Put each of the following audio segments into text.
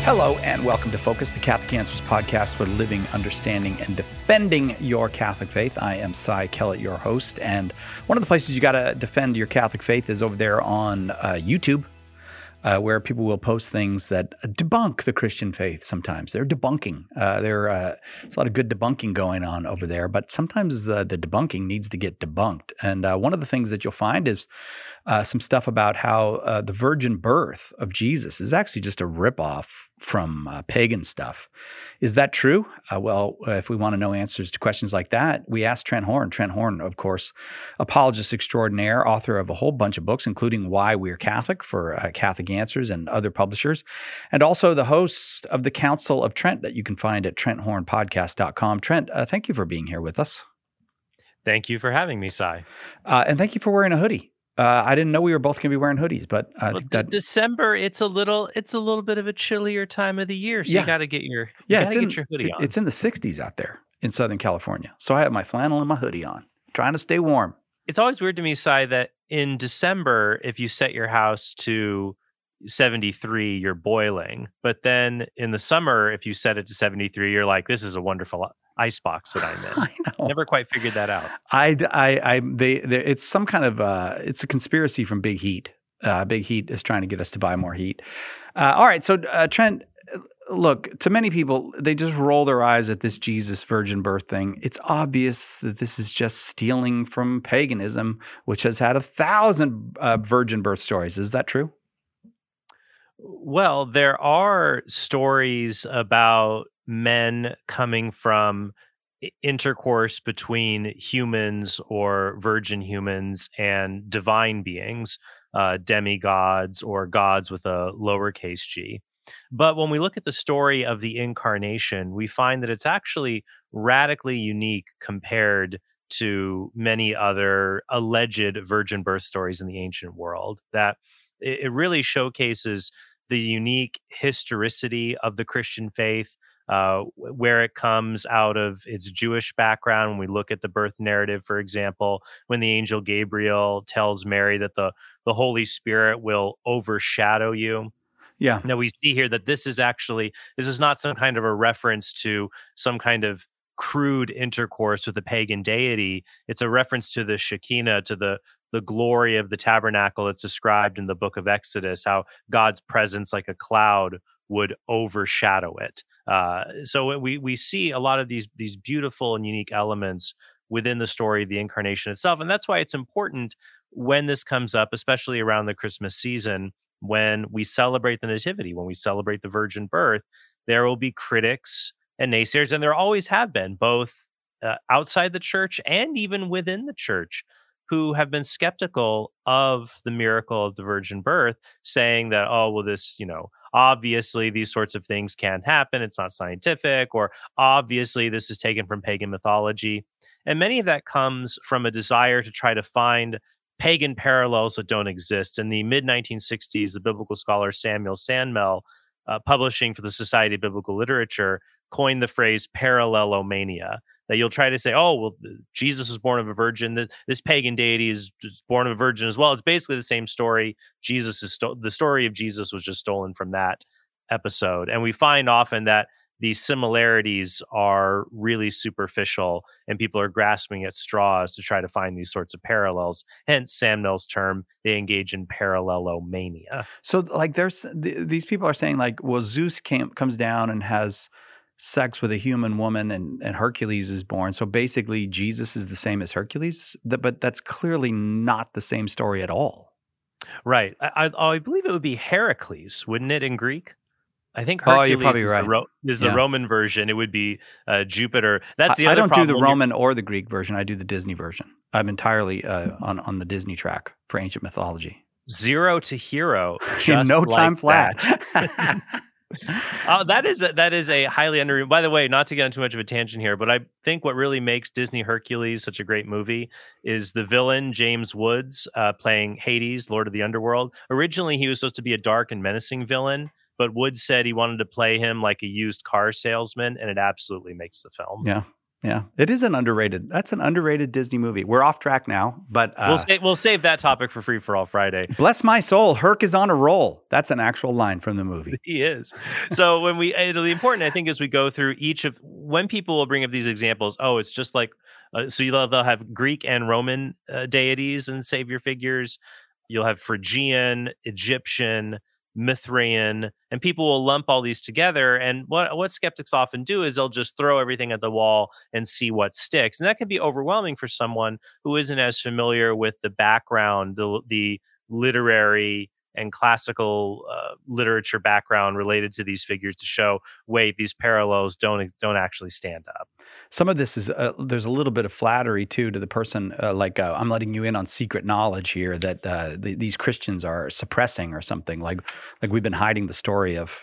Hello and welcome to Focus, the Catholic Answers podcast for living, understanding, and defending your Catholic faith. I am Cy Kellett, your host, and one of the places you got to defend your Catholic faith is over there on YouTube, where people will post things that debunk the Christian faith sometimes. They're debunking. There's a lot of good debunking going on over there, but sometimes the debunking needs to get debunked. And one of the things that you'll find is some stuff about how the virgin birth of Jesus is actually just a ripoff from pagan stuff. Is that true? Well, if we want to know answers to questions like that, we asked Trent Horn. Trent Horn, of course, apologist extraordinaire, author of a whole bunch of books, including Why We're Catholic for Catholic Answers and other publishers, and also the host of the Council of Trent that you can find at TrentHornPodcast.com. Trent, thank you for being here with us. Thank you for having me, Cy. And thank you for wearing a hoodie. I didn't know we were both going to be wearing hoodies, but December, it's a little bit of a chillier time of the year, so you got to get your hoodie on. It's in the 60s out there in Southern California, so I have my flannel and my hoodie on, trying to stay warm. It's always weird to me, Cy, that in December, if you set your house to 73, you're boiling, but then in the summer, if you set it to 73, you're like, this is a wonderful icebox that I'm in. I know. Never quite figured that out. It's some kind of it's a conspiracy from Big Heat. Big Heat is trying to get us to buy more heat. All right, so Trent, look, to many people, they just roll their eyes at this Jesus virgin birth thing. It's obvious that this is just stealing from paganism, which has had 1,000 virgin birth stories. Is that true? Well, there are stories about men coming from intercourse between humans or virgin humans and divine beings, demigods or gods with a lowercase g. But when we look at the story of the incarnation, we find that it's actually radically unique compared to many other alleged virgin birth stories in the ancient world, that it really showcases the unique historicity of the Christian faith, where it comes out of its Jewish background. When we look at the birth narrative, for example, when the angel Gabriel tells Mary that the Holy Spirit will overshadow you. Yeah. Now we see here that this is not some kind of a reference to some kind of crude intercourse with a pagan deity. It's a reference to the Shekinah, to the glory of the tabernacle that's described in the book of Exodus, how God's presence like a cloud would overshadow it. So we see a lot of these beautiful and unique elements within the story of the incarnation itself. And that's why it's important when this comes up, especially around the Christmas season, when we celebrate the Nativity, when we celebrate the virgin birth, there will be critics and naysayers, and there always have been, both outside the church and even within the church, who have been skeptical of the miracle of the virgin birth, saying that, oh, well, this, obviously these sorts of things can't happen. It's not scientific, or obviously this is taken from pagan mythology. And many of that comes from a desire to try to find pagan parallels that don't exist. In the mid-1960s, the biblical scholar Samuel Sandmel, publishing for the Society of Biblical Literature, coined the phrase parallelomania, that you'll try to say, oh, well, Jesus is born of a virgin. This pagan deity is born of a virgin as well. It's basically the same story. The story of Jesus was just stolen from that episode. And we find often that these similarities are really superficial, and people are grasping at straws to try to find these sorts of parallels. Hence Sammel's term, they engage in parallelomania. So like these people are saying like, well, Zeus comes down and has sex with a human woman, and Hercules is born. So basically Jesus is the same as Hercules, but that's clearly not the same story at all. Right. I believe it would be Heracles, wouldn't it, in Greek? I think Hercules you're probably is the Roman version. It would be Jupiter. That's the other problem. I don't do the Roman or the Greek version. I do the Disney version. I'm entirely on the Disney track for ancient mythology. Zero to hero. In no time flat. That is a highly underrated. By the way, not to get on too much of a tangent here, but I think what really makes Disney Hercules such a great movie is the villain James Woods playing Hades, Lord of the Underworld. Originally, he was supposed to be a dark and menacing villain, but Woods said he wanted to play him like a used car salesman, and it absolutely makes the film. Yeah. Yeah, it is that's an underrated Disney movie. We're off track now, but we'll save that topic for Free for All Friday. Bless my soul, Herc is on a roll. That's an actual line from the movie. He is. So when the important, I think, is we go through when people will bring up these examples, it's just like, they'll have Greek and Roman deities and savior figures. You'll have Phrygian, Egyptian, Mithraean, and people will lump all these together. And what skeptics often do is they'll just throw everything at the wall and see what sticks. And that can be overwhelming for someone who isn't as familiar with the background, the literary and classical literature background related to these figures, to show, wait, these parallels don't actually stand up. Some of this is there's a little bit of flattery too to the person, I'm letting you in on secret knowledge here that these Christians are suppressing or something, like we've been hiding the story of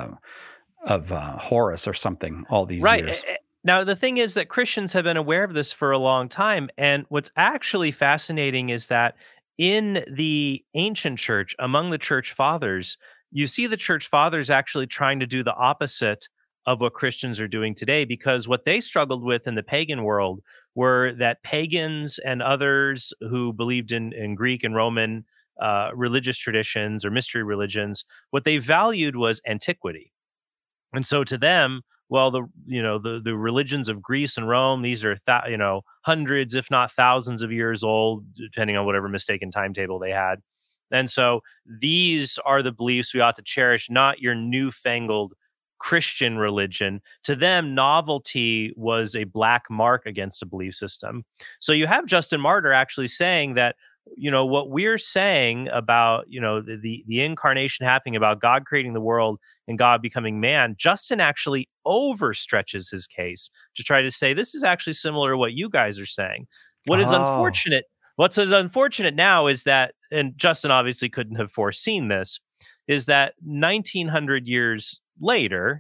Horus or something all these years. Now, the thing is that Christians have been aware of this for a long time, and what's actually fascinating is that in the ancient church, among the church fathers, you see the church fathers actually trying to do the opposite of what Christians are doing today, because what they struggled with in the pagan world were that pagans and others who believed in Greek and Roman religious traditions or mystery religions, what they valued was antiquity. And so to them, well, the religions of Greece and Rome, these are hundreds, if not thousands of years old, depending on whatever mistaken timetable they had. And so these are the beliefs we ought to cherish, not your newfangled Christian religion. To them, novelty was a black mark against a belief system. So you have Justin Martyr actually saying that, what we're saying about, the incarnation happening, about God creating the world and God becoming man, Justin actually overstretches his case to try to say this is actually similar to what you guys are saying. What's unfortunate now is that, and Justin obviously couldn't have foreseen this, is that 1900 years later,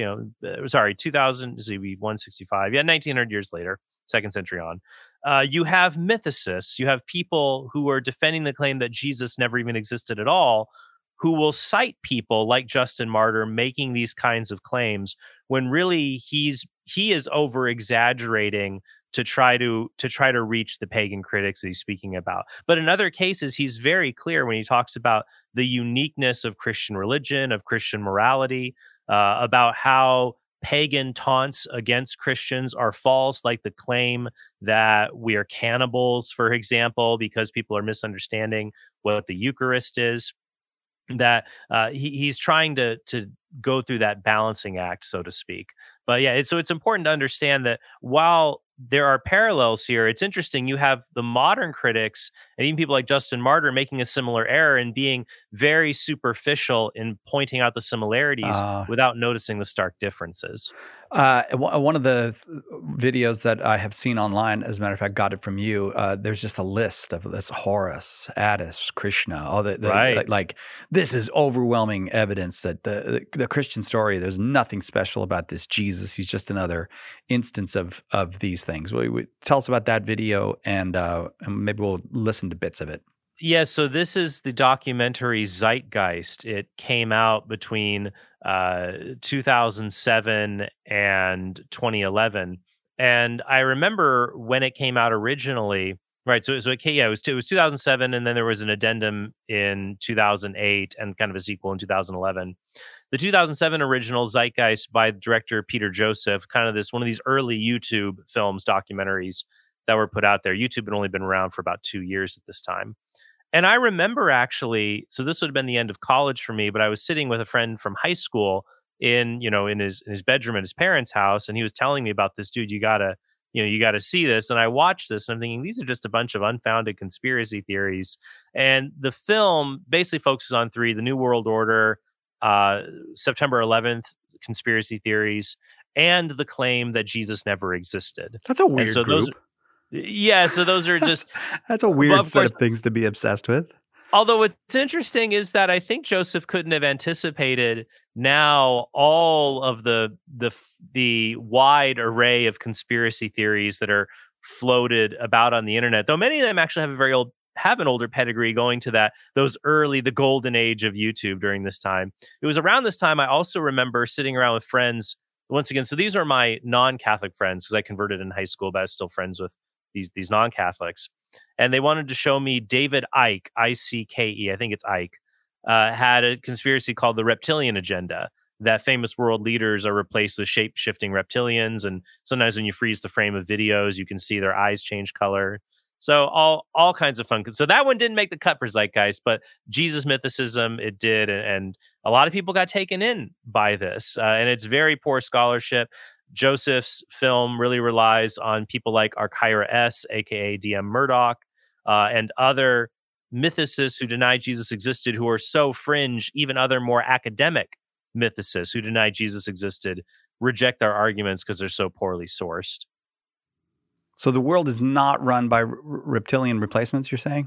165, 1900 years later, second century on, you have mythicists, you have people who are defending the claim that Jesus never even existed at all, who will cite people like Justin Martyr making these kinds of claims when really he is over exaggerating to try to reach the pagan critics that he's speaking about. But in other cases, he's very clear when he talks about the uniqueness of Christian religion, of Christian morality, about how pagan taunts against Christians are false, like the claim that we are cannibals, for example, because people are misunderstanding what the Eucharist is. That he's trying to go through that balancing act, so to speak. But yeah, so it's important to understand that while there are parallels here, it's interesting. You have the modern critics and even people like Justin Martyr making a similar error and being very superficial in pointing out the similarities without noticing the stark differences. One of the videos that I have seen online, as a matter of fact, got it from you. There's just a list of this Horus, Attis, Krishna, all Right. like this is overwhelming evidence that the Christian story, there's nothing special about this Jesus. He's just another instance of these things. Tell us about that video, and maybe we'll listen to bits of it. Yeah, so this is the documentary Zeitgeist. It came out between 2007 and 2011, and I remember when it came out originally. Right, so it was 2007, and then there was an addendum in 2008, and kind of a sequel in 2011. The 2007 original Zeitgeist by director Peter Joseph, kind of one of these early YouTube films, documentaries that were put out there. YouTube had only been around for about 2 years at this time. And I remember actually, so this would have been the end of college for me, but I was sitting with a friend from high school in his bedroom at his parents' house, and he was telling me about this dude. You gotta see this. And I watched this and I'm thinking, these are just a bunch of unfounded conspiracy theories. And the film basically focuses on three: the New World Order, September 11th conspiracy theories, and the claim that Jesus never existed. That's a weird group. So those are just... That's a weird set of things to be obsessed with. Although what's interesting is that I think Joseph couldn't have anticipated now all of the wide array of conspiracy theories that are floated about on the internet, though many of them actually have an older pedigree, going to the golden age of YouTube during this time. It was around this time I also remember sitting around with friends once again, so these are my non-Catholic friends because I converted in high school, but I was still friends with these non-Catholics. And they wanted to show me David Icke, I-C-K-E, I think it's Icke, had a conspiracy called the Reptilian Agenda, that famous world leaders are replaced with shape-shifting reptilians. And sometimes when you freeze the frame of videos, you can see their eyes change color. So all kinds of fun. So that one didn't make the cut for Zeitgeist, but Jesus mythicism, it did. And a lot of people got taken in by this. And it's very poor scholarship. Joseph's film really relies on people like Arkyra S., a.k.a. D.M. Murdoch, and other mythicists who deny Jesus existed, who are so fringe, even other more academic mythicists who deny Jesus existed reject our arguments because they're so poorly sourced. So the world is not run by reptilian replacements, you're saying?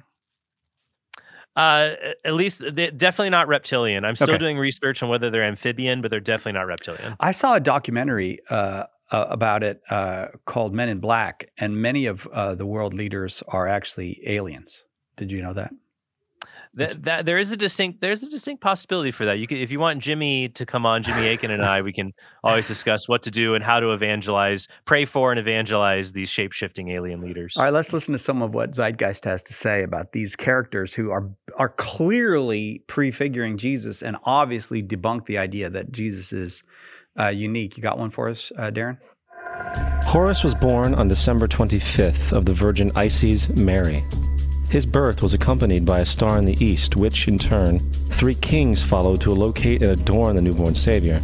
At least definitely not reptilian. I'm still doing research on whether they're amphibian, but they're definitely not reptilian. I saw a documentary about it called Men in Black, and many of the world leaders are actually aliens. Did you know that? There's a distinct possibility for that. You could, if you want Jimmy to come on, Jimmy Akin and I, we can always discuss what to do and how to pray for and evangelize these shape-shifting alien leaders. All right, let's listen to some of what Zeitgeist has to say about these characters who are clearly prefiguring Jesus and obviously debunk the idea that Jesus is unique. You got one for us, Darren? Horus was born on December 25th of the Virgin Isis Mary. His birth was accompanied by a star in the east, which, in turn, 3 kings followed to locate and adorn the newborn Savior.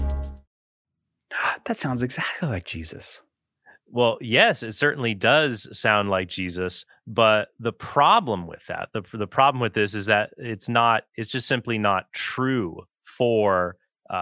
That sounds exactly like Jesus. Well, yes, it certainly does sound like Jesus, but the problem with that, the problem with this is that it's just simply not true for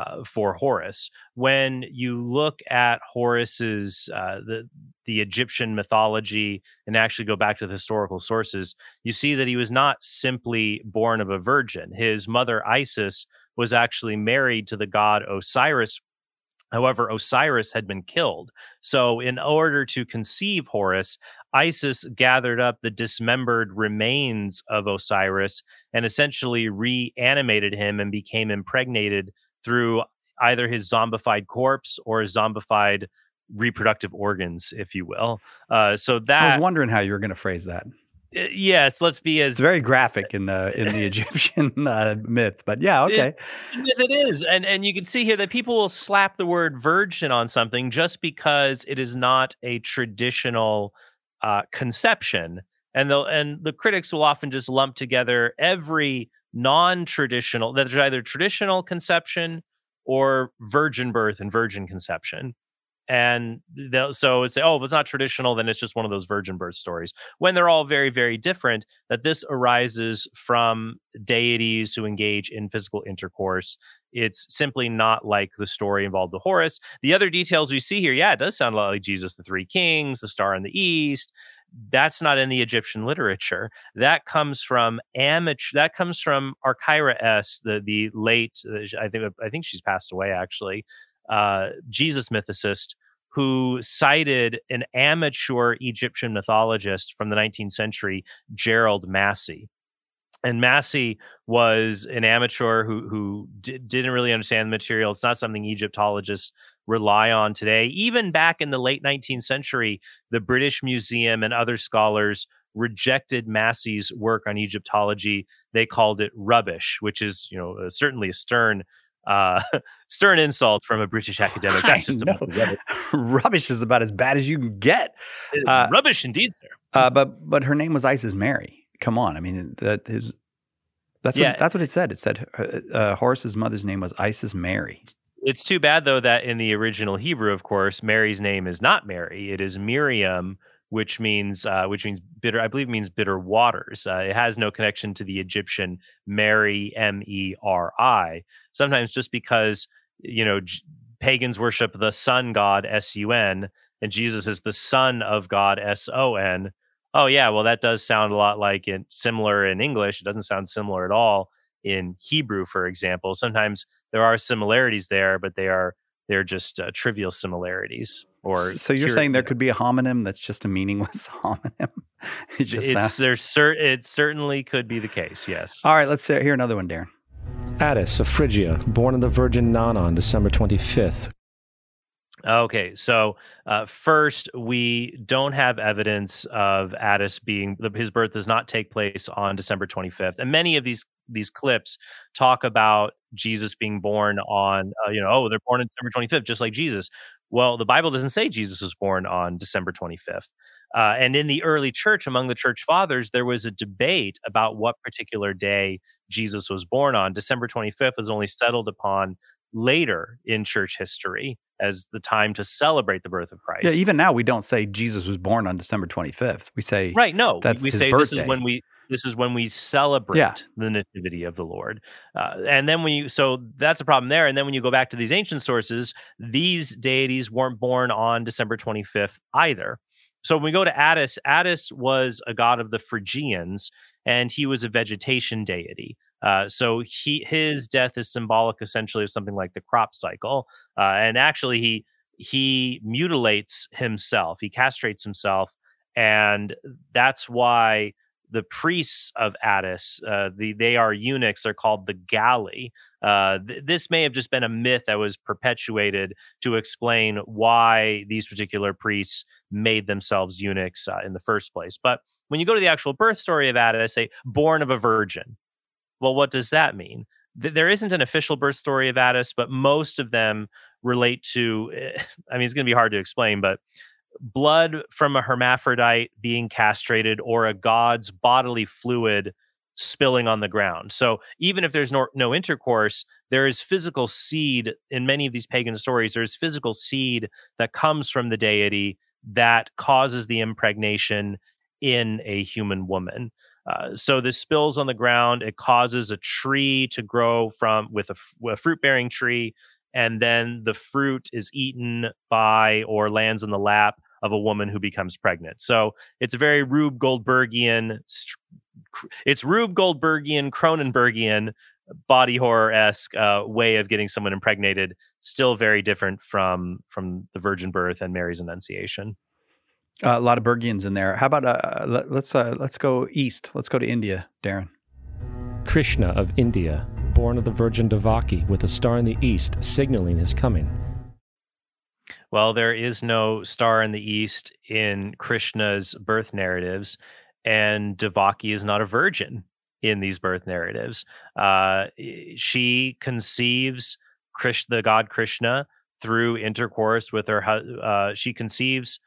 Horus. When you look at Horus's the Egyptian mythology and actually go back to the historical sources, you see that he was not simply born of a virgin. His mother Isis was actually married to the god Osiris. However, Osiris had been killed. So in order to conceive Horus, Isis gathered up the dismembered remains of Osiris and essentially reanimated him and became impregnated through either his zombified corpse or his zombified reproductive organs, if you will. So that I was wondering how you were going to phrase that. Yes, let's be as. It's very graphic in the Egyptian myth, but yeah, okay. It is, and you can see here that people will slap the word virgin on something just because it is not a traditional conception, and the critics will often just lump together every non-traditional, that there's either traditional conception or virgin birth and virgin conception. And so it's say, oh, if it's not traditional, then it's just one of those virgin birth stories. When they're all very, very different, that this arises from deities who engage in physical intercourse. It's simply not like the story involved with Horus. The other details we see here, yeah, it does sound a lot like Jesus, the 3 kings, the star in the east. That's not in the Egyptian literature. That comes from That comes from Arkyra S., the late, I think she's passed away actually, Jesus mythicist, who cited an amateur Egyptian mythologist from the 19th century, Gerald Massey. And Massey was an amateur who didn't really understand the material. It's not something Egyptologists rely on today. Even back in the late 19th century, the British Museum and other scholars rejected Massey's work on Egyptology. They called it rubbish, which is, certainly a stern insult from a British academic. That's just rubbish is about as bad as you can get. It's rubbish indeed, sir. But her name was Isis Mary. Come on, I mean that's what it said. It said Horus's mother's name was Isis Mary. It's too bad though that in the original Hebrew, of course, Mary's name is not Mary. It is Miriam, which means bitter. I believe it means bitter waters. It has no connection to the Egyptian Mary, Meri. Sometimes just because pagans worship the sun god Sun, and Jesus is the son of God Son. Oh yeah, well that does sound a lot like similar in English. It doesn't sound similar at all in Hebrew, for example. Sometimes there are similarities there, but they're just trivial similarities. So you're saying there could be a homonym that's just a meaningless homonym? It certainly could be the case, yes. All right, let's hear another one, Darren. Attis of Phrygia, born of the Virgin Nana on December 25th. Okay, so first, we don't have evidence of Attis his birth does not take place on December 25th, and many of these clips talk about Jesus being born on, they're born on December 25th, just like Jesus. Well, the Bible doesn't say Jesus was born on December 25th. And in the early church, among the church fathers, there was a debate about what particular day Jesus was born on. December 25th was only settled upon later in church history as the time to celebrate the birth of Christ. Yeah, even now we don't say Jesus was born on December 25th. We say right. No, that's we his say birthday. this is when we celebrate the nativity of the Lord. And then so that's a problem there. And then when you go back to these ancient sources, these deities weren't born on December 25th either. So when we go to Attis, Attis was a god of the Phrygians, and he was a vegetation deity. So his death is symbolic, essentially, of something like the crop cycle. And actually, he mutilates himself. He castrates himself, and that's why the priests of Attis, they are eunuchs. They're called the Galli. This may have just been a myth that was perpetuated to explain why these particular priests made themselves eunuchs in the first place. But when you go to the actual birth story of Attis, say born of a virgin. Well, what does that mean? There isn't an official birth story of Attis, but most of them relate to, it's going to be hard to explain, but blood from a hermaphrodite being castrated or a god's bodily fluid spilling on the ground. So even if there's no intercourse, there is physical seed in many of these pagan stories. There's physical seed that comes from the deity that causes the impregnation in a human woman. So this spills on the ground. It causes a tree to grow with a fruit-bearing tree, and then the fruit is eaten by or lands in the lap of a woman who becomes pregnant. So it's a very Rube Goldbergian, Cronenbergian, body horror-esque way of getting someone impregnated. Still very different from the virgin birth and Mary's Annunciation. A lot of Bergians in there. How about let's go east. Let's go to India, Darren. Krishna of India, born of the Virgin Devaki, with a star in the east signaling his coming. Well, there is no star in the east in Krishna's birth narratives, and Devaki is not a virgin in these birth narratives. She conceives the god Krishna through intercourse with her. She conceives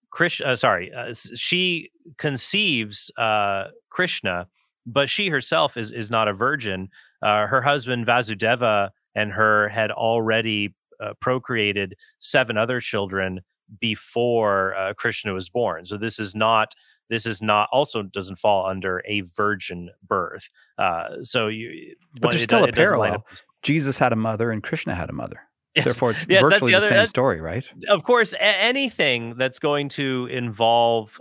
Krishna, but she herself is not a virgin. Her husband Vasudeva and her had already procreated 7 other children before Krishna was born. So this is not also doesn't fall under a virgin birth. But there's still a parallel. Jesus had a mother and Krishna had a mother. Yes. Therefore, it's virtually the same story, right? Of course, anything that's going to involve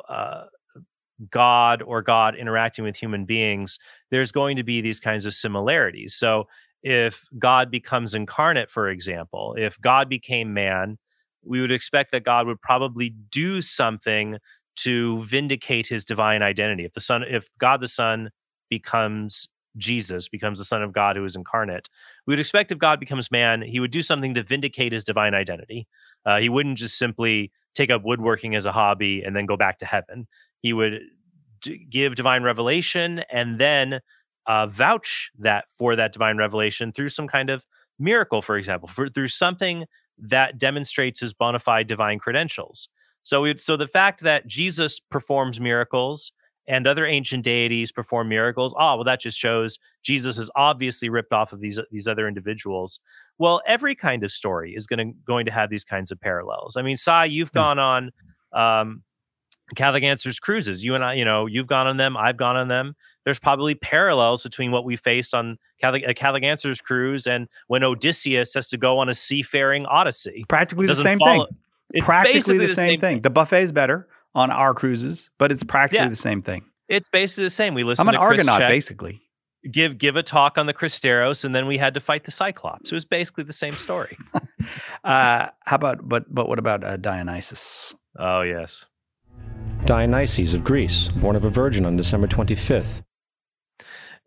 God or God interacting with human beings, there's going to be these kinds of similarities. So if God becomes incarnate, for example, if God became man, we would expect that God would probably do something to vindicate his divine identity. If God the Son becomes Jesus, becomes the Son of God who is incarnate, we would expect if God becomes man, he would do something to vindicate his divine identity. He wouldn't just simply take up woodworking as a hobby and then go back to heaven. He would give divine revelation and then vouch for that divine revelation through some kind of miracle, for example, through something that demonstrates his bona fide divine credentials. So the fact that Jesus performs miracles and other ancient deities perform miracles, that just shows Jesus is obviously ripped off of these other individuals. Well, every kind of story is going to have these kinds of parallels. I mean, Sai, you've gone on Catholic Answers cruises. You and I, you've gone on them. I've gone on them. There's probably parallels between what we faced on a Catholic Answers cruise and when Odysseus has to go on a seafaring odyssey. Practically the same thing. It's practically the same thing. The buffet's better on our cruises, but it's practically the same thing. It's basically the same. We listened I'm an to Argonaut, Chris Check, basically. Give a talk on the Christeros, and then we had to fight the Cyclops. It was basically the same story. How about, but what about Dionysus? Oh, yes. Dionysus of Greece, born of a virgin on December 25th.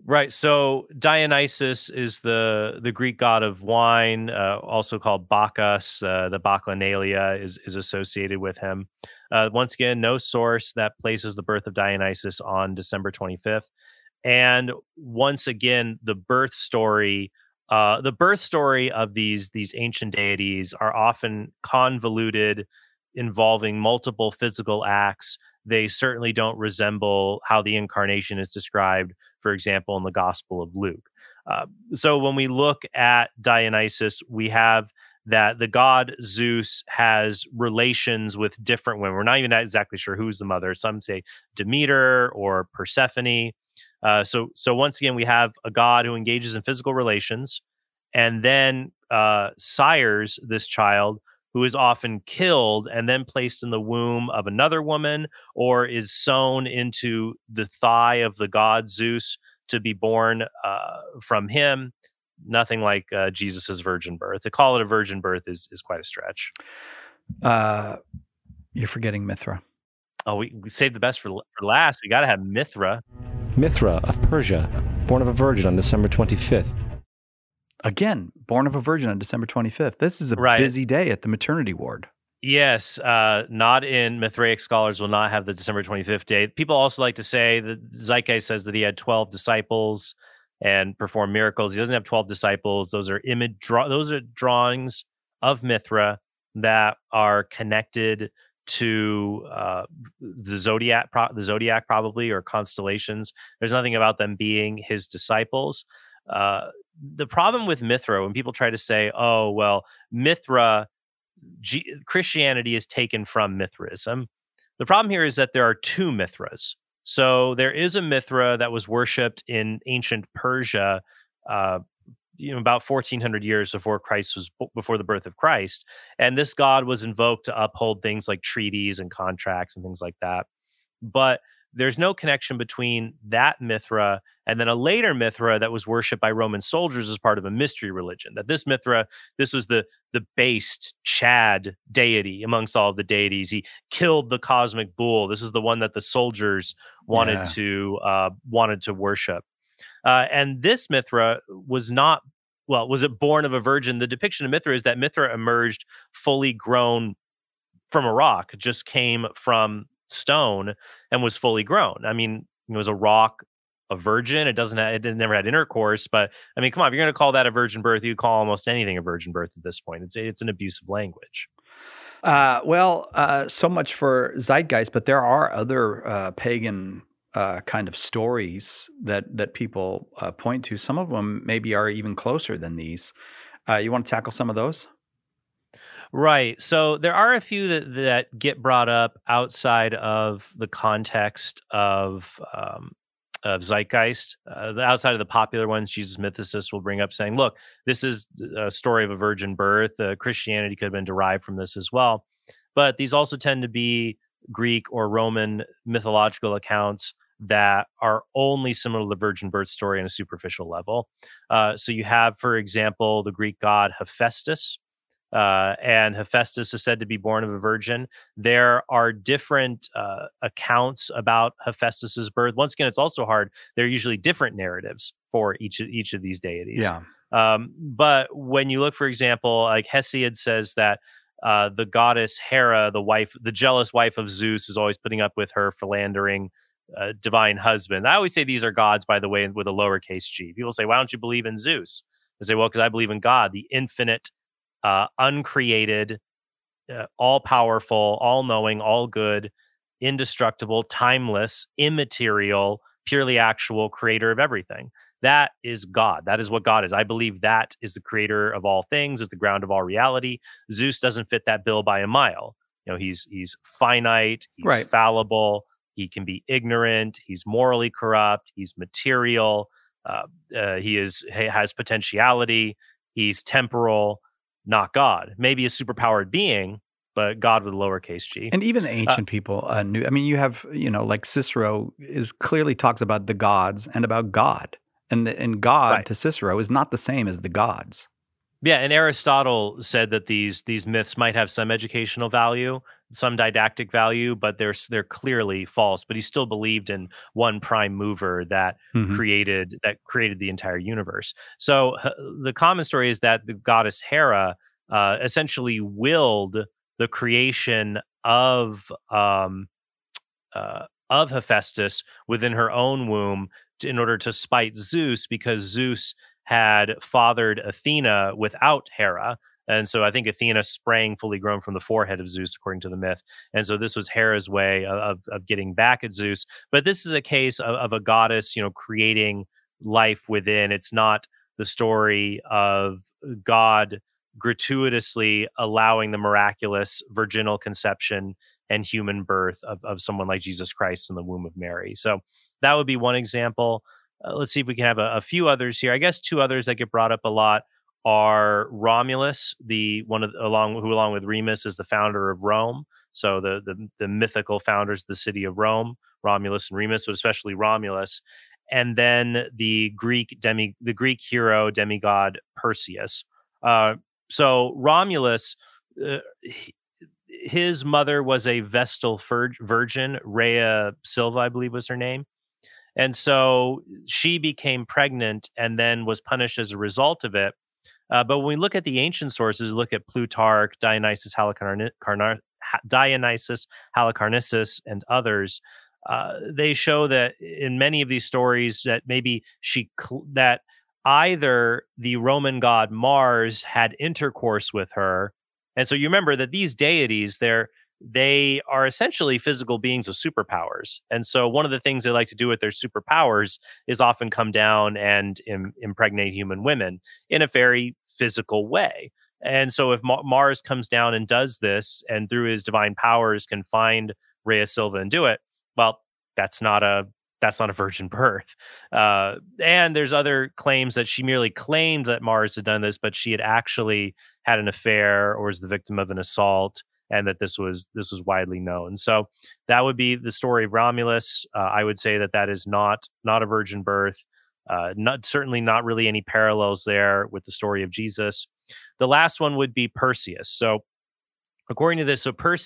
Right. So Dionysus is the Greek god of wine, also called Bacchus. The Bacchanalia is associated with him. Once again, no source that places the birth of Dionysus on December 25th. And once again, the birth story of these ancient deities are often convoluted, involving multiple physical acts. They certainly don't resemble how the incarnation is described, for example, in the Gospel of Luke. So when we look at Dionysus, we have that the god Zeus has relations with different women. We're not even exactly sure who's the mother. Some say Demeter or Persephone. So once again, we have a god who engages in physical relations and then sires this child, who is often killed and then placed in the womb of another woman, or is sewn into the thigh of the god Zeus to be born from him. Nothing like Jesus's virgin birth. To call it a virgin birth is quite a stretch. You're forgetting Mithra. Oh, we saved the best for last. We got to have Mithra. Mithra of Persia, born of a virgin on December 25th. Again, born of a virgin on December 25th. This is a busy day at the maternity ward. Yes, not in Mithraic scholars will not have the December 25th date. People also like to say that Zeitgeist says that he had 12 disciples and performed miracles. He doesn't have 12 disciples. Those are those are drawings of Mithra that are connected to the zodiac probably, or constellations. There's nothing about them being his disciples. The problem with Mithra, when people try to say, oh, well, Mithra, Christianity is taken from Mithraism. The problem here is that there are two Mithras. So there is a Mithra that was worshipped in ancient Persia, about 1400 years before the birth of Christ. And this god was invoked to uphold things like treaties and contracts and things like that. But there's no connection between that Mithra and then a later Mithra that was worshipped by Roman soldiers as part of a mystery religion. That this Mithra, this was the based Chad deity amongst all of the deities. He killed the cosmic bull. This is the one that the soldiers wanted to worship. And this Mithra was not, was it born of a virgin? The depiction of Mithra is that Mithra emerged fully grown from a rock, just came from stone and was fully grown. I mean, it was a rock, a virgin. It never had intercourse, but I mean, come on, if you're going to call that a virgin birth, you call almost anything a virgin birth at this point. It's an abusive language. So much for Zeitgeist, but there are other pagan kind of stories that people point to. Some of them maybe are even closer than these. You want to tackle some of those? Right. So there are a few that get brought up outside of the context of Zeitgeist. Outside of the popular ones, Jesus Mythicists will bring up saying, look, this is a story of a virgin birth. Christianity could have been derived from this as well. But these also tend to be Greek or Roman mythological accounts that are only similar to the virgin birth story on a superficial level. So you have, for example, the Greek god Hephaestus. And Hephaestus is said to be born of a virgin. There are different accounts about Hephaestus's birth. Once again, it's also hard. There are usually different narratives for each of these deities. Yeah. But when you look, for example, like Hesiod says that the goddess Hera, the jealous wife of Zeus, is always putting up with her philandering divine husband. I always say these are gods, by the way, with a lowercase g. People say, why don't you believe in Zeus? I say, well, because I believe in God, the infinite, uncreated, all-powerful, all-knowing, all-good, indestructible, timeless, immaterial, purely actual creator of everything. That is God. That is what God is. I believe that is the creator of all things, is the ground of all reality. Zeus doesn't fit that bill by a mile. He's finite, he's fallible, he can be ignorant, he's morally corrupt, he's material, he has potentiality, he's temporal. Not God. Maybe a superpowered being, but God with a lowercase g. And even the ancient people knew. I mean, you have, like Cicero clearly talks about the gods and about God. And God to Cicero is not the same as the gods. Yeah, and Aristotle said that these myths might have some educational value. some didactic value, but they're clearly false. But he still believed in one prime mover that created the entire universe. So the common story is that the goddess Hera essentially willed the creation of Hephaestus within her own womb in order to spite Zeus, because Zeus had fathered Athena without Hera. And so I think Athena sprang fully grown from the forehead of Zeus, according to the myth. And so this was Hera's way of getting back at Zeus. But this is a case of a goddess, creating life within. It's not the story of God gratuitously allowing the miraculous virginal conception and human birth of someone like Jesus Christ in the womb of Mary. So that would be one example. Let's see if we can have a few others here. I guess two others that get brought up a lot are Romulus, along with Remus, is the founder of Rome. So the mythical founders of the city of Rome, Romulus and Remus, but especially Romulus, and then the Greek hero demigod Perseus. So Romulus, his mother was a Vestal virgin, Rhea Silva, I believe was her name. And so she became pregnant and then was punished as a result of it. But when we look at the ancient sources, look at Plutarch, Dionysius Halicarnassus, and others, they show that in many of these stories that maybe that either the Roman god Mars had intercourse with her. And so you remember that these deities, they are essentially physical beings with superpowers. And so one of the things they like to do with their superpowers is often come down and impregnate human women in a very physical way. And so if Mars comes down and does this, and through his divine powers can find Rhea Silva and do it, well, that's not a virgin birth. And there's other claims that she merely claimed that Mars had done this, but she had actually had an affair or was the victim of an assault, and that this was widely known. So that would be the story of Romulus. I would say that is not a virgin birth. Certainly not really any parallels there with the story of Jesus. The last one would be Perseus. So according to this,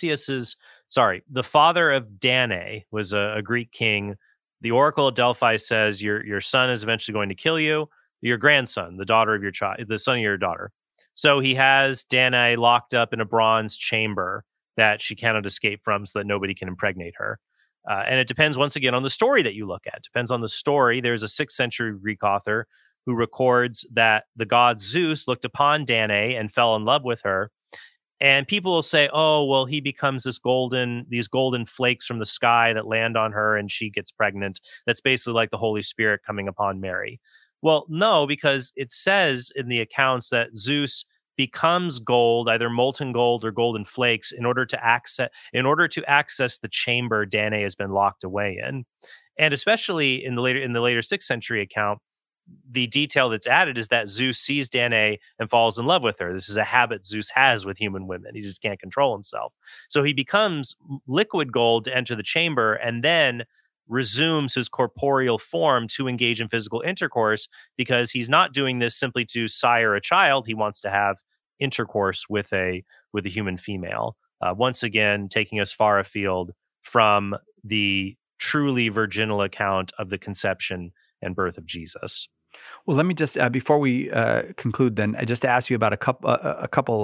the father of Danae was a Greek king. The Oracle of Delphi says your son is eventually going to kill you, your grandson, the daughter of your child, the son of your daughter. So he has Danae locked up in a bronze chamber that she cannot escape from, so that nobody can impregnate her. And it depends, once again, on the story that you look at. It depends on the story. There's a 6th century Greek author who records that the god Zeus looked upon Danae and fell in love with her. And people will say, oh, well, he becomes these golden flakes from the sky that land on her and she gets pregnant. That's basically like the Holy Spirit coming upon Mary. Well, no, because it says in the accounts that Zeus becomes gold, either molten gold or golden flakes, in order to access the chamber Danae has been locked away in. And especially in the later 6th century account, the detail that's added is that Zeus sees Danae and falls in love with her. This is a habit Zeus has with human women. He just can't control himself. So he becomes liquid gold to enter the chamber and then resumes his corporeal form to engage in physical intercourse, because he's not doing this simply to sire a child. He wants to have intercourse with a human female. Once again, taking us far afield from the truly virginal account of the conception and birth of Jesus. Well, let me just before we conclude, then, I just ask you about a couple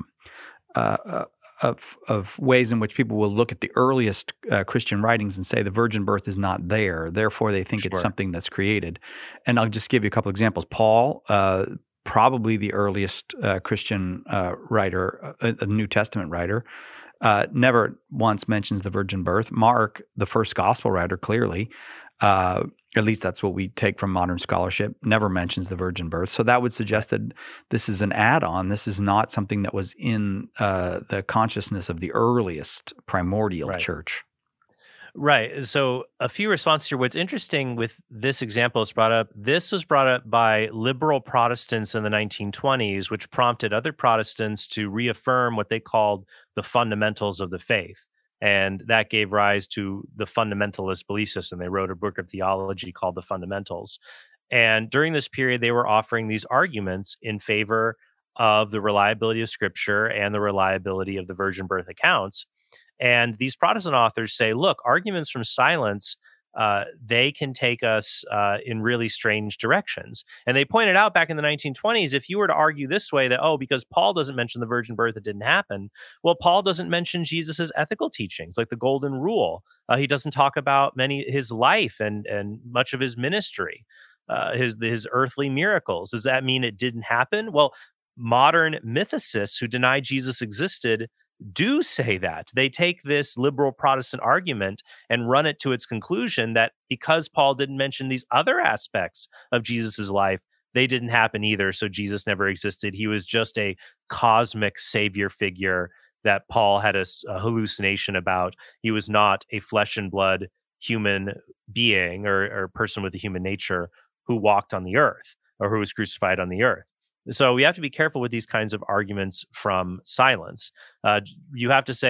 of ways in which people will look at the earliest Christian writings and say the virgin birth is not there, therefore they think it's something that's created. And I'll just give you a couple examples. Paul, probably the earliest Christian writer, a New Testament writer, never once mentions the virgin birth. Mark, the first gospel writer, clearly, at least that's what we take from modern scholarship, never mentions the virgin birth. So that would suggest that this is an add-on. This is not something that was in the consciousness of the earliest primordial church. Right. So a few responses here. What's interesting with this example is brought up. This was brought up by liberal Protestants in the 1920s, which prompted other Protestants to reaffirm what they called the fundamentals of the faith. And that gave rise to the fundamentalist belief system. They wrote a book of theology called The Fundamentals. And during this period, they were offering these arguments in favor of the reliability of Scripture and the reliability of the virgin birth accounts. And these Protestant authors say, look, arguments from silence, they can take us in really strange directions. And they pointed out back in the 1920s, if you were to argue this way, that, oh, because Paul doesn't mention the virgin birth, it didn't happen. Well, Paul doesn't mention Jesus's ethical teachings, like the golden rule. He doesn't talk about his life and much of his ministry, his earthly miracles. Does that mean it didn't happen? Well, modern mythicists who deny Jesus existed do say that. They take this liberal Protestant argument and run it to its conclusion that because Paul didn't mention these other aspects of Jesus's life, they didn't happen either. So Jesus never existed. He was just a cosmic savior figure that Paul had a hallucination about. He was not a flesh and blood human being or person with a human nature who walked on the earth or who was crucified on the earth. So we have to be careful with these kinds of arguments from silence. You have to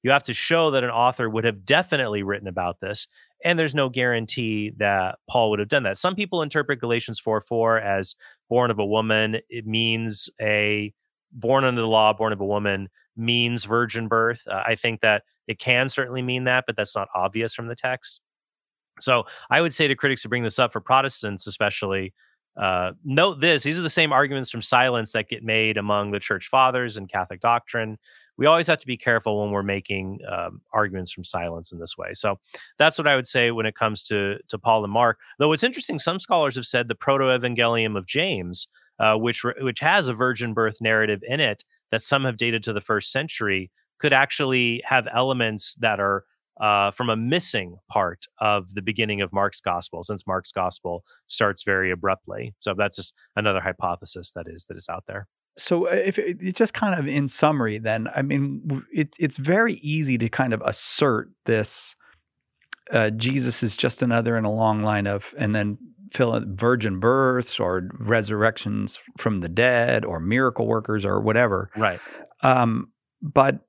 show that an author would have definitely written about this, and there's no guarantee that Paul would have done that. Some people interpret Galatians 4:4 as born of a woman. It means born under the law, born of a woman means virgin birth. I think that it can certainly mean that, but that's not obvious from the text. So I would say to critics who bring this up, for Protestants especially, note this: these are the same arguments from silence that get made among the church fathers and Catholic doctrine. We always have to be careful when we're making arguments from silence in this way. So that's what I would say when it comes to Paul and Mark. Though it's interesting, some scholars have said the Proto-Evangelium of James, which has a virgin birth narrative in it that some have dated to the 1st century, could actually have elements that are from a missing part of the beginning of Mark's gospel, since Mark's gospel starts very abruptly. So that's just another hypothesis that is out there. So if it just kind of in summary, then, I mean, it's very easy to kind of assert this Jesus is just another in a long line of, and then fill in virgin births or resurrections from the dead or miracle workers or whatever. Right. But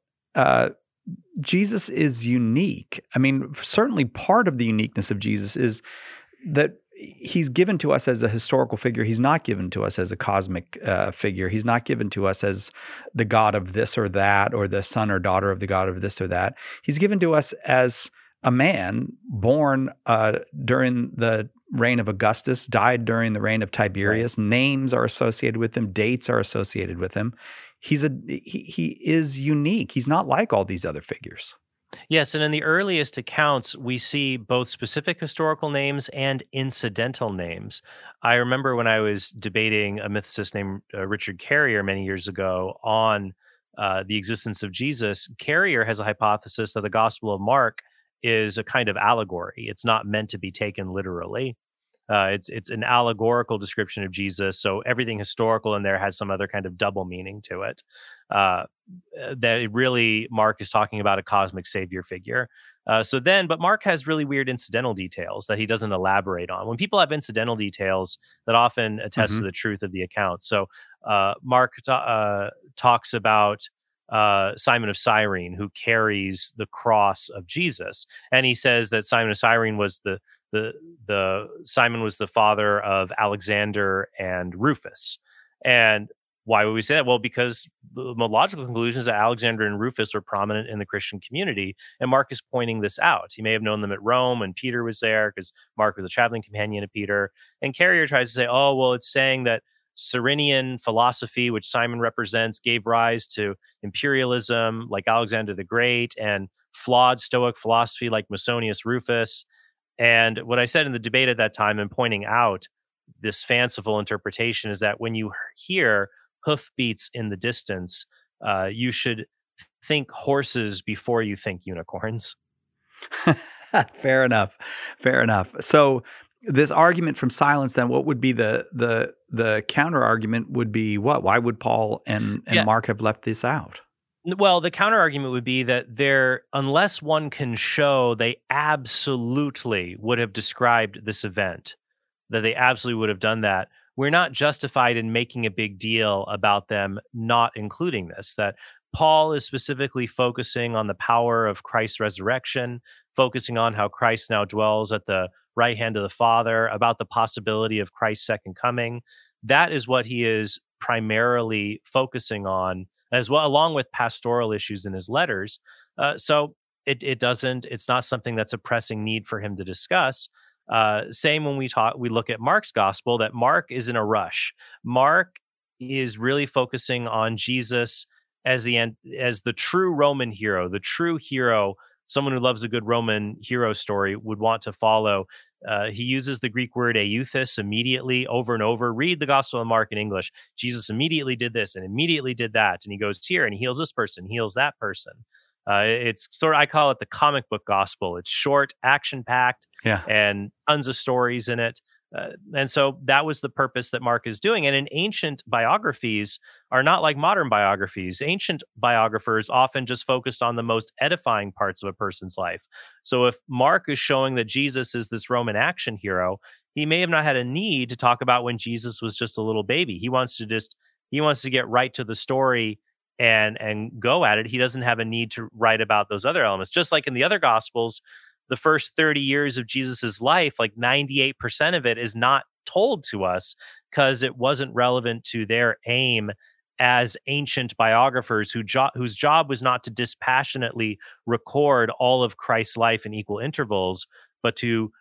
Jesus is unique. I mean, certainly part of the uniqueness of Jesus is that he's given to us as a historical figure. He's not given to us as a cosmic figure. He's not given to us as the God of this or that, or the son or daughter of the God of this or that. He's given to us as a man born during the reign of Augustus, died during the reign of Tiberius. Right. Names are associated with him. Dates are associated with him. He is unique. He's not like all these other figures. Yes, and in the earliest accounts, we see both specific historical names and incidental names. I remember when I was debating a mythicist named Richard Carrier many years ago on the existence of Jesus. Carrier has a hypothesis that the Gospel of Mark is a kind of allegory. It's not meant to be taken literally. It's an allegorical description of Jesus, so everything historical in there has some other kind of double meaning to it. That really, Mark is talking about a cosmic savior figure. But Mark has really weird incidental details that he doesn't elaborate on. When people have incidental details, that often attest to the truth of the account. So Mark talks about Simon of Cyrene, who carries the cross of Jesus, and he says that Simon of Cyrene was Simon was the father of Alexander and Rufus. And why would we say that? Well, because the logical conclusion is that Alexander and Rufus were prominent in the Christian community, and Mark is pointing this out. He may have known them at Rome when Peter was there, because Mark was a traveling companion of Peter. And Carrier tries to say, oh, well, it's saying that Cyrenian philosophy, which Simon represents, gave rise to imperialism like Alexander the Great, and flawed Stoic philosophy like Musonius Rufus. And what I said in the debate at that time, and pointing out this fanciful interpretation, is that when you hear hoofbeats in the distance, you should think horses before you think unicorns. Fair enough. So this argument from silence, then, what would be the counter argument? Would be what? Why would Paul and Mark have left this out? Well, the counter argument would be that unless one can show they absolutely would have described this event, that they absolutely would have done that, we're not justified in making a big deal about them not including this. That Paul is specifically focusing on the power of Christ's resurrection, focusing on how Christ now dwells at the right hand of the Father, about the possibility of Christ's second coming. That is what he is primarily focusing on as well, along with pastoral issues in his letters. So it's not something that's a pressing need for him to discuss. Same when we look at Mark's gospel, that Mark is in a rush. Mark is really focusing on Jesus as the true Roman hero, the true hero, someone who loves a good Roman hero story would want to follow. He uses the Greek word euthys immediately over and over. Read the Gospel of Mark in English. Jesus immediately did this and immediately did that. And he goes here and he heals this person, heals that person. It's sort of, I call it the comic book gospel. It's short, action-packed, and tons of stories in it. And so that was the purpose that Mark is doing. And in ancient biographies are not like modern biographies. Ancient biographers often just focused on the most edifying parts of a person's life. So if Mark is showing that Jesus is this Roman action hero, he may have not had a need to talk about when Jesus was just a little baby. He wants to get right to the story and go at it. He doesn't have a need to write about those other elements. Just like in the other gospels, the first 30 years of Jesus's life, like 98% of it is not told to us because it wasn't relevant to their aim as ancient biographers whose job was not to dispassionately record all of Christ's life in equal intervals, but to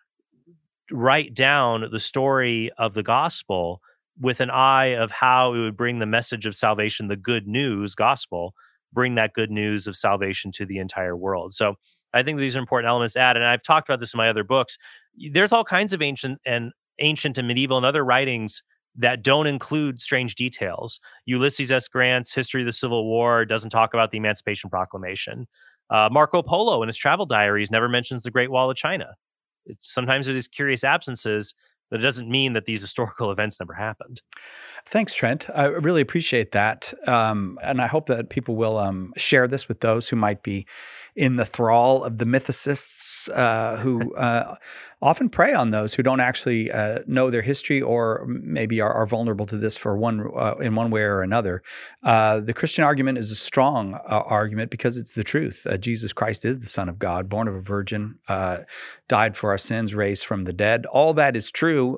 write down the story of the gospel with an eye of how it would bring the message of salvation, the good news gospel, bring that good news of salvation to the entire world. So I think these are important elements to add. And I've talked about this in my other books. There's all kinds of ancient and medieval and other writings that don't include strange details. Ulysses S. Grant's History of the Civil War doesn't talk about the Emancipation Proclamation. Marco Polo in his travel diaries never mentions the Great Wall of China. Sometimes it is curious absences, but it doesn't mean that these historical events never happened. Thanks, Trent. I really appreciate that. And I hope that people will share this with those who might be in the thrall of the mythicists who often prey on those who don't actually know their history or maybe are vulnerable to this in one way or another. The Christian argument is a strong argument because it's the truth. Jesus Christ is the Son of God, born of a virgin, died for our sins, raised from the dead. All that is true.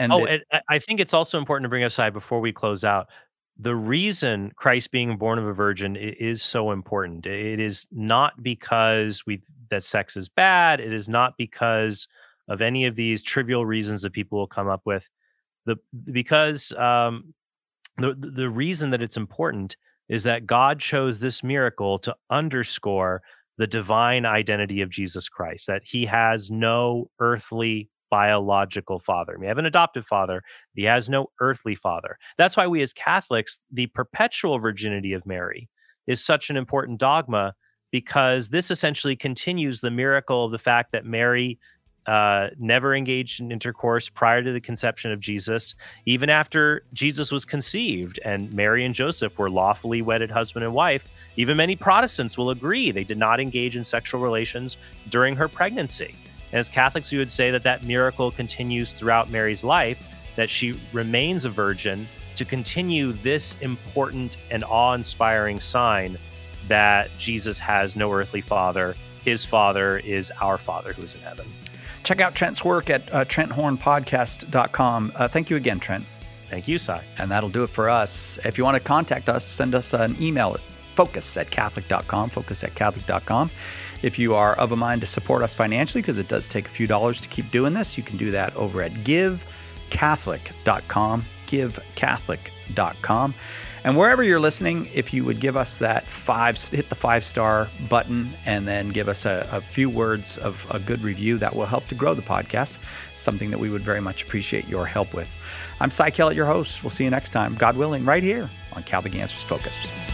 I think it's also important to bring aside before we close out, the reason Christ being born of a virgin is so important. It is not because that sex is bad. It is not because of any of these trivial reasons that people will come up with. The reason that it's important is that God chose this miracle to underscore the divine identity of Jesus Christ, that he has no earthly biological father. He may have an adoptive father, but he has no earthly father. That's why we as Catholics, the perpetual virginity of Mary is such an important dogma, because this essentially continues the miracle of the fact that Mary never engaged in intercourse prior to the conception of Jesus, even after Jesus was conceived and Mary and Joseph were lawfully wedded husband and wife. Even many Protestants will agree they did not engage in sexual relations during her pregnancy. And as Catholics, we would say that miracle continues throughout Mary's life, that she remains a virgin to continue this important and awe-inspiring sign that Jesus has no earthly father. His father is our Father who is in heaven. Check out Trent's work at TrentHornPodcast.com. Thank you again, Trent. Thank you, Cy. And that'll do it for us. If you want to contact us, send us an email at focus@Catholic.com, focus@Catholic.com. If you are of a mind to support us financially, because it does take a few dollars to keep doing this, you can do that over at GiveCatholic.com, GiveCatholic.com. And wherever you're listening, if you would give us that hit the 5-star button and then give us a few words of a good review, that will help to grow the podcast. Something that we would very much appreciate your help with. I'm Cy Kellett, your host. We'll see you next time, God willing, right here on Catholic Answers Focus.